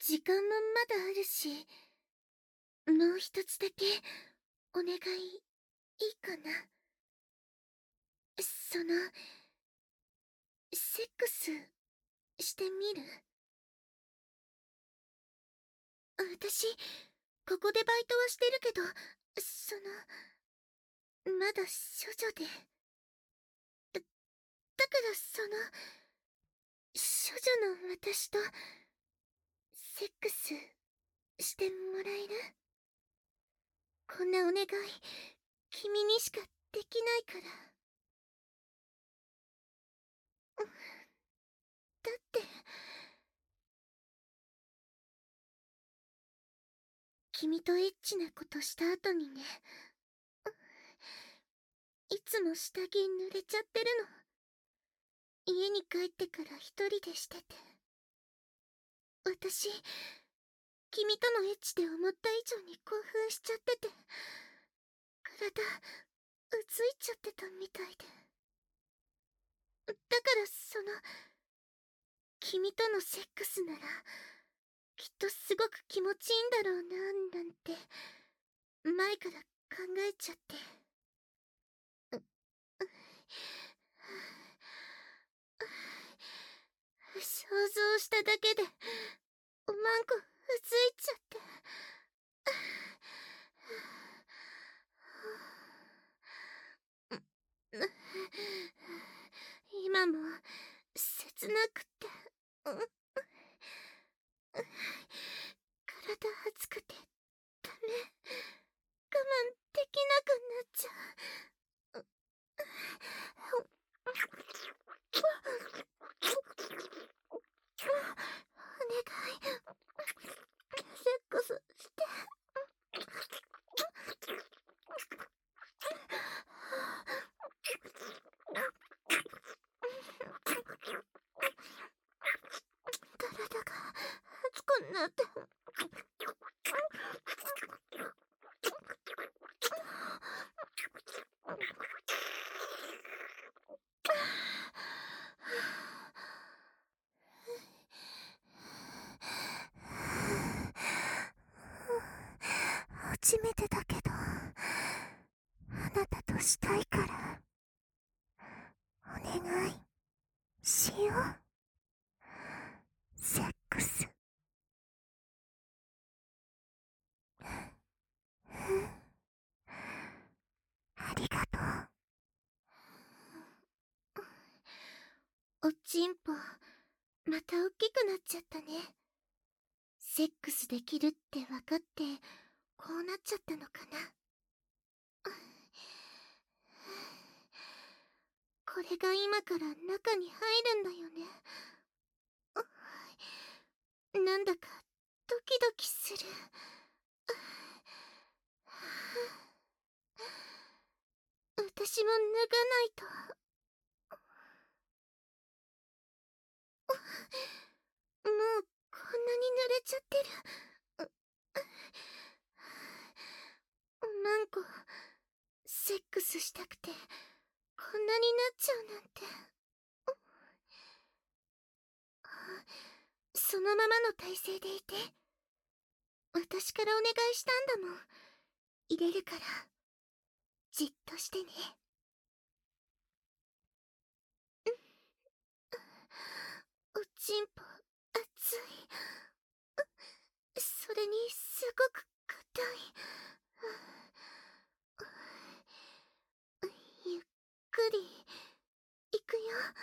時間もまだあるし、もう一つだけお願いいいかな。セックスしてみる？私、ここでバイトはしてるけど、まだ処女で。だから処女の私と、セックスしてもらえる？こんなお願い、君にしかできないから。だって、君とエッチなことした後にね、いつも下着濡れちゃってるの。家に帰ってから一人でしてて。私、君とのエッチで思った以上に興奮しちゃってて、体、うついちゃってたみたいで。だから君とのセックスなら、きっとすごく気持ちいいんだろうな、なんて、前から考えちゃって。想像しただけで、おまんこうついちゃって。今も、切なくて、体熱くて、ダメ。我慢できなくなっちゃう。お願い、セックスして。体が熱くなって。初めてだけど、あなたとしたいから、お願いしよう。セックス。ありがとう。おちんぽ、また大きくなっちゃったね。セックスできるって分かって、こうなっちゃったのかな。これが今から中に入るんだよね。なんだかドキドキする。私も脱がないと。もうこんなに濡れちゃってる。おまんこ、セックスしたくてこんなになっちゃうなんて。そのままの体勢でいて。私からお願いしたんだもん。入れるからじっとしてね。おちんぽ熱い。それにすごく硬い。ゆっくりいくよ。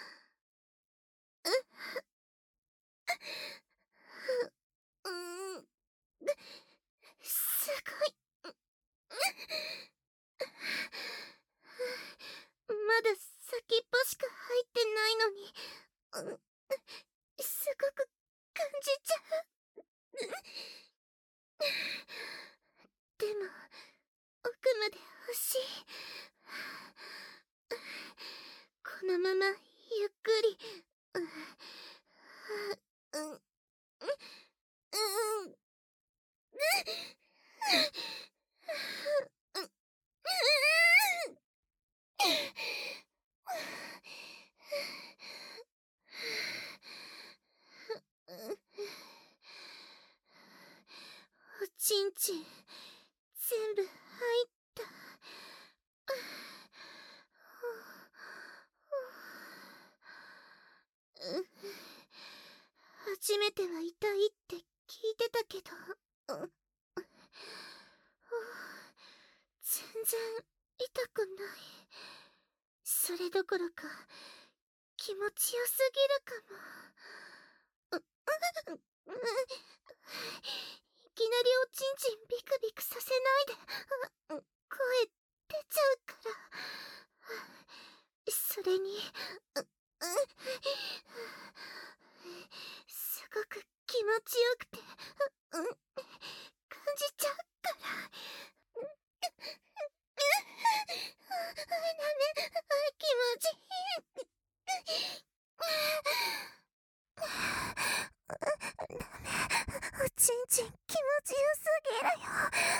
すごい。まだ先っぽしか入ってないのに、すごく感じちゃう。でも奥まで欲しい。このままゆっくり。 めては痛いって聞いてたけど、全然痛くない。それどころか気持ちよすぎるかも。いきなりおちんちんビクビクさせないで。声出ちゃうから。それにすごく気持ちよくて感じちゃうから。気持ちいい。おちんちん気持ちよすぎるよ。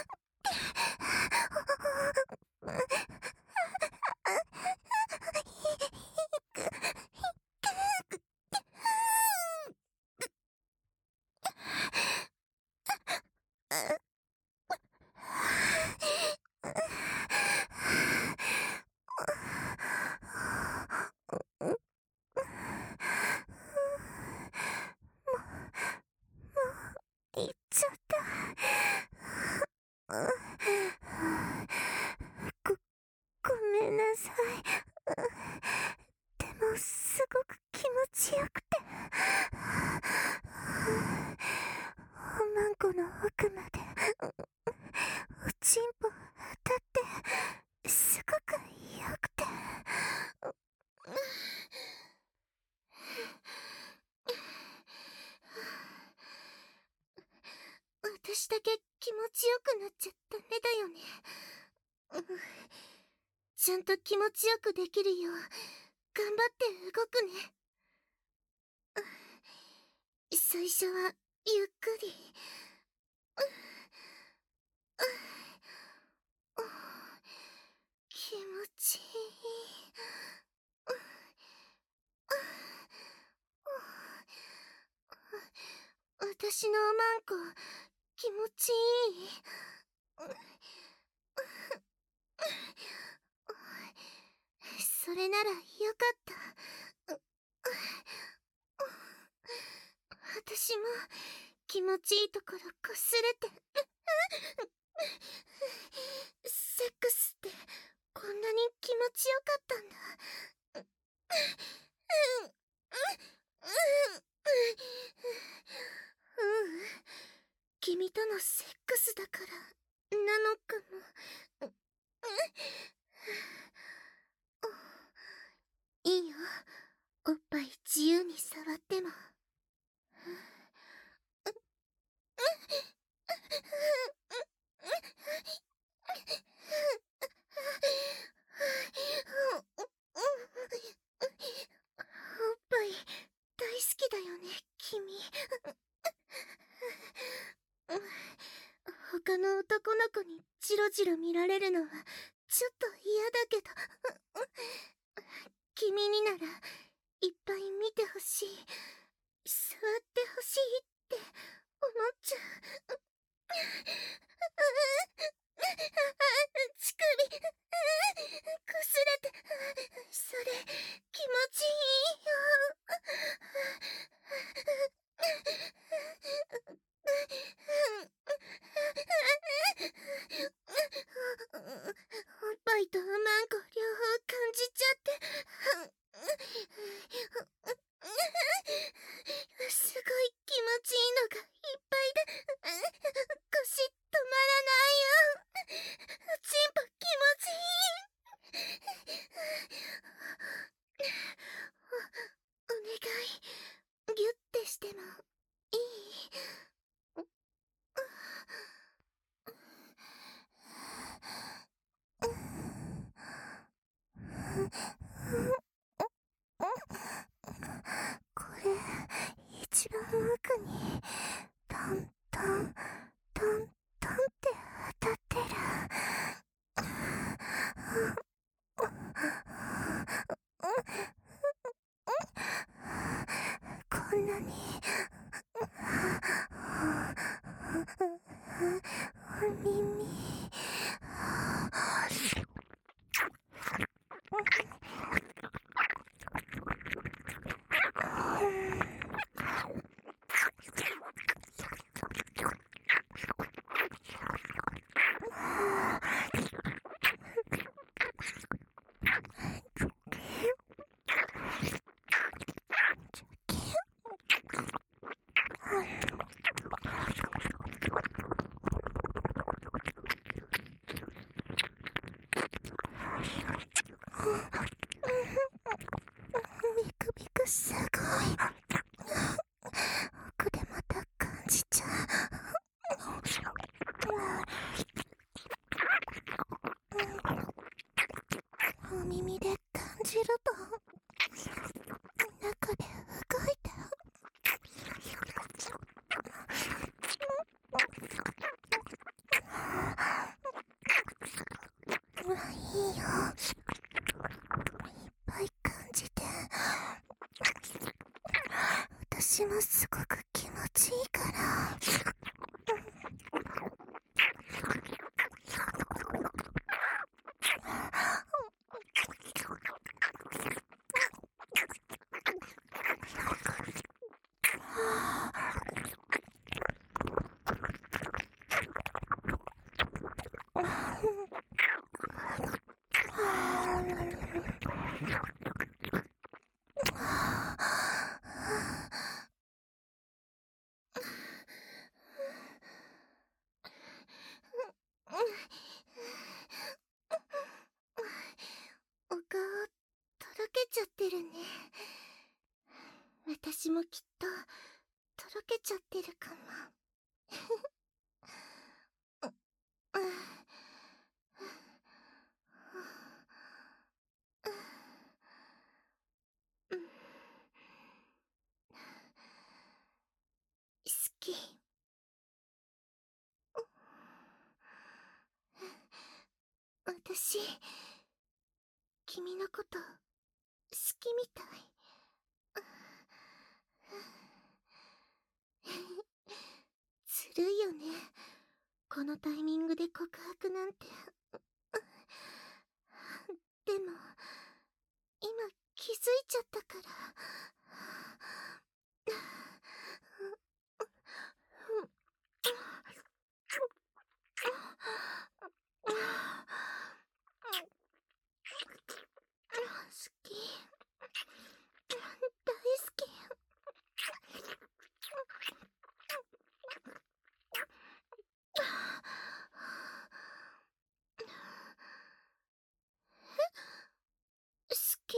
言っちゃった。ごめんなさい。でもすごく気持ちよくて、おまんこの奥までおちんぽ当たってすごくよくて。私だけ気持ちよくなっちゃダメだよね。ちゃんと気持ちよくできるよう頑張って動くね。最初はゆっくり。気持ちいい。私のおまんこ気持ちいい。それならよかった。私も気持ちいいところこすれて。セックスってこんなに気持ちよかったんだ。君とのセックスだからなのかも。いいよ、おっぱい自由に触っても。おっぱい大好きだよね、君。他の男の子にジロジロ見られるのはちょっと嫌だけど、君にならいっぱい見てほしい、座ってほしいって思っちゃう。乳首こすれて、それ気持ちいいよ。おっぱいとおまんこ両方感じちゃって、すごい気持ちいいのがいっぱいで、腰止まらないよ。ちんぽ気持ちいい。お願い、ギュッてしてもいい？これ一番奥にトントントントンって当たってる。こんなにお耳中で動いた。いいよ。いっぱい感じて。私もすごく気持ちいいから。お顔とろけちゃってるね。私もきっととろけちゃってるかも。好き。私、君のこと好きみたい。ずるいよね。このタイミングで告白なんて。でも、今気づいちゃったから。好き。大好き。好き？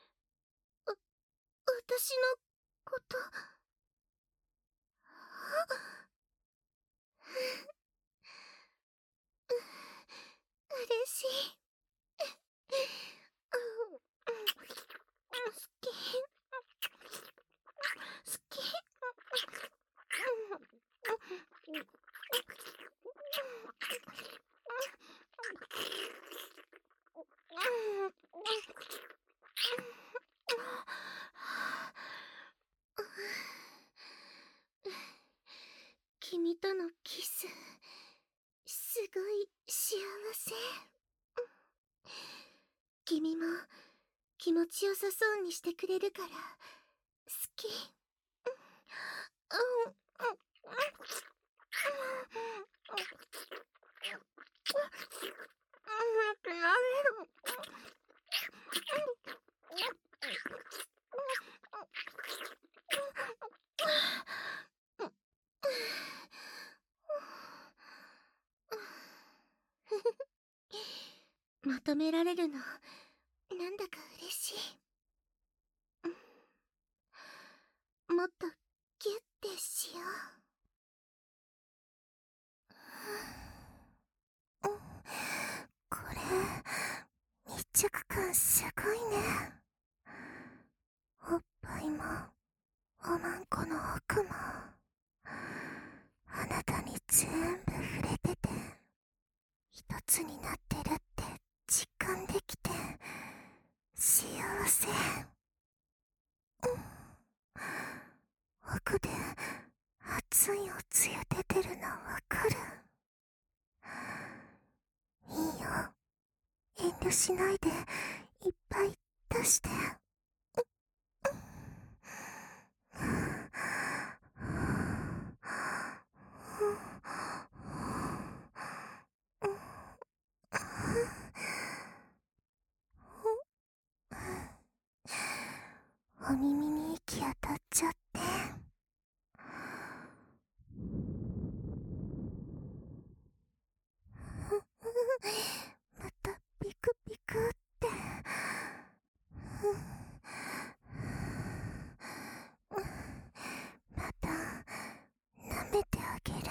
私のこと。嬉しい。好き。好き。君とのキス、すごい幸せ。君も気持ちよさそうにしてくれるから好き。ってなれる。まとめられるのなんだか嬉しい。もっとギュッてしよう。これ密着感すごいね。おっぱいもおまんこの奥もあなたに全部触れてて一つになってるって実感できて幸せ。奥で熱いおつゆ出てるのわかる？いいよ、遠慮しないでいっぱい出して。お耳に息当たっちゃって。またピクピクって。また舐めてあげる。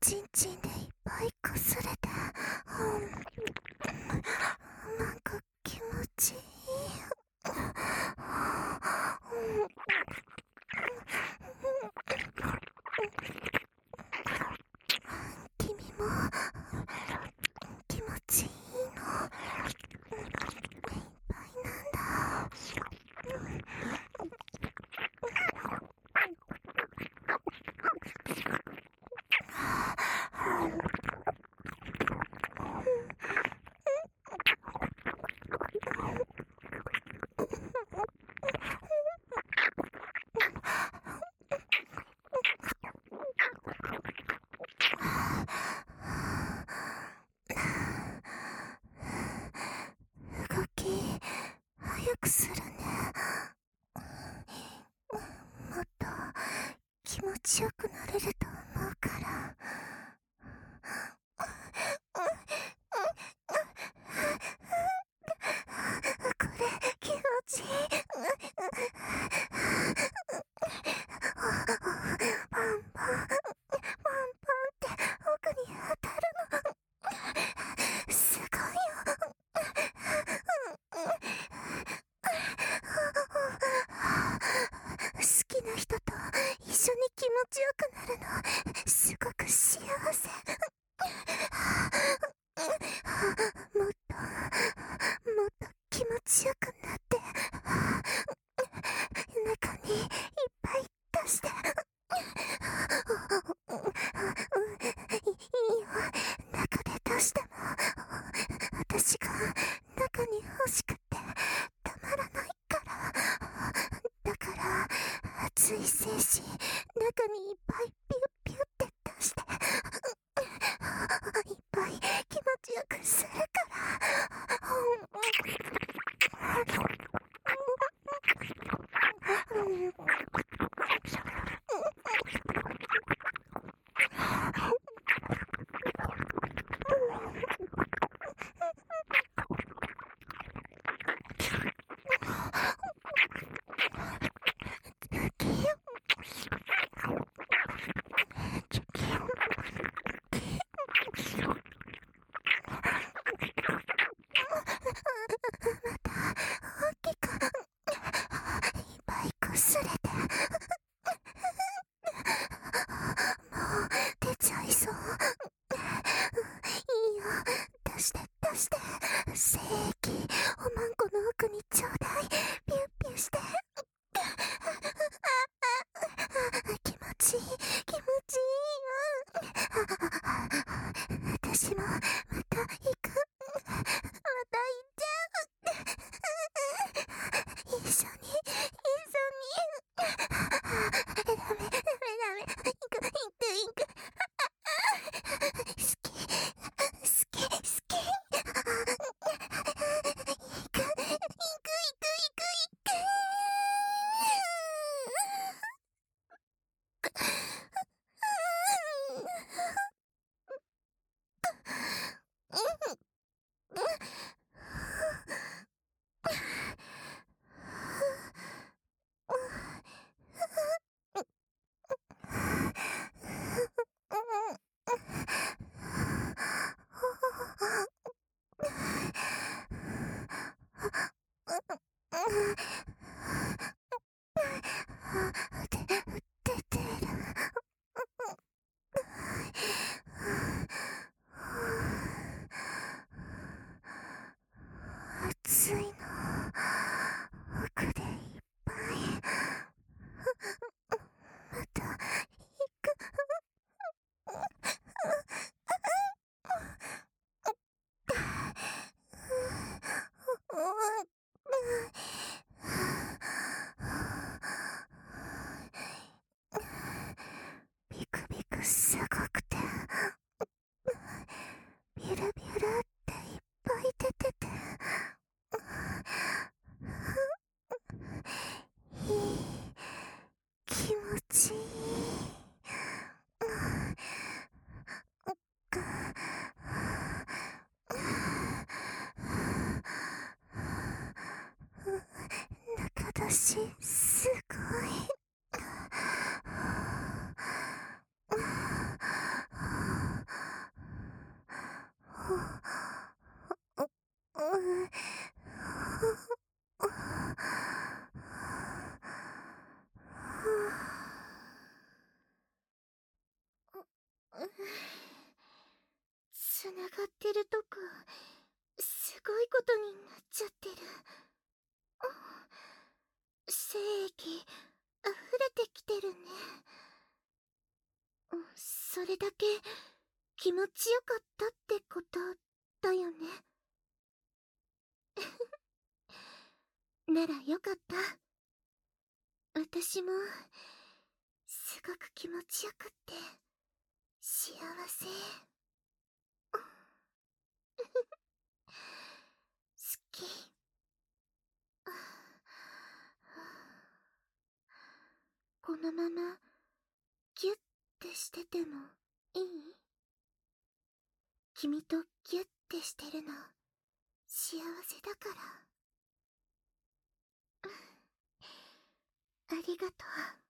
ちんちんでいっぱいこすれて、なんか気持ちいい。君も気持ちいいのいっぱいなんだ。動き早くするね。もっと気持ちよくなれると思うから。これ気持ちいい。パンパンって奥に当たるの。すごいよ。好きな人と一緒に気持ちよくなるのすごく幸せ。もっと気持ちよくなって中にいっぱい出して。いいよ、中で出しても私が中に欲しくてたまらないから。だから熱い精子中にいっぱいピュッピュッって出していっぱい気持ちよくするからすれてもう出ちゃいそう。いいよ、出して出して。精液おまんこの奥にちょうだい。ピュッピュして。気持ちいい気持ちいいよ。私もまた行く。また行っちゃう。一緒にダメ行く好き出てる。暑いの奥でいっぱい。また行く。ビクビクすごくてビュルビュルっていっぱい出てていい気持ちいい。中出しすごい。 れだけ気持ちよかったってことだよね。ならよかった。私もすごく気持ちよくって幸せ。好き。このままギュッてしててもいい？君とギュッてしてるの幸せだから。ありがとう。